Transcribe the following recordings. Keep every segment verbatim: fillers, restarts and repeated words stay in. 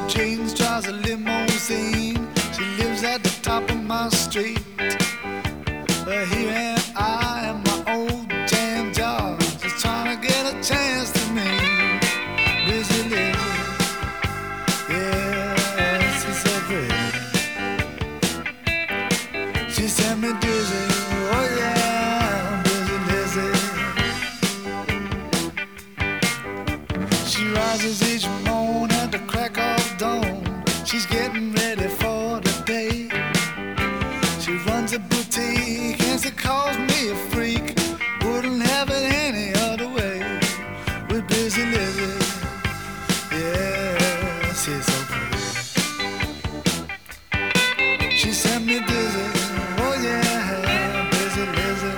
chains, drives a limousine. She lives at the top of my street. But here am I in my old jam jar, just trying to get a chance to meet Busy Lizzie. Yeah, she's so pretty. She sent me dizzy. Oh yeah, Busy Lizzie. She rises each morning at the crack of dawn. She's getting ready for the day. She runs a boutique and she calls me a freak. Wouldn't have it any other way with Busy Lizzie. Yeah, she's so pretty. She sent me dizzy. Oh yeah, Busy Lizzie.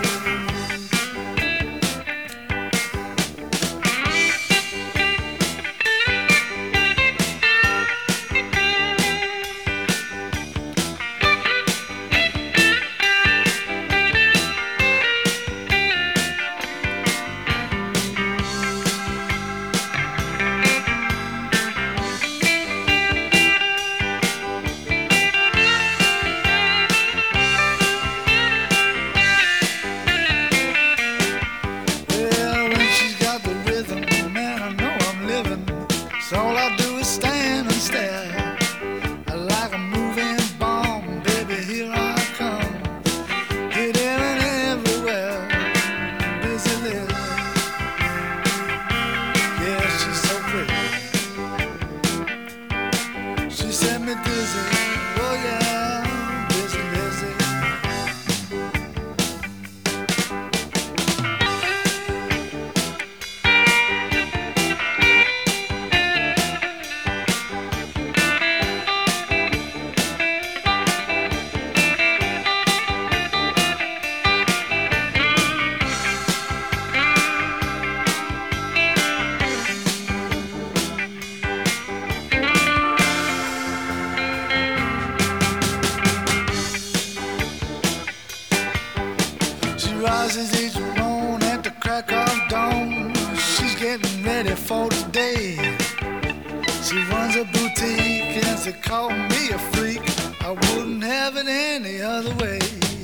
So all I do is stand and stare. I like a moving bomb, baby, here I come. Hit and everywhere, Busy Lizzie. Yeah, she's so pretty. She sent me dizzy. Oh yeah, Busy Lizzie. Rises each morning at the crack of dawn. She's getting ready for the day. She runs a boutique and she called me a freak. I wouldn't have it any other way.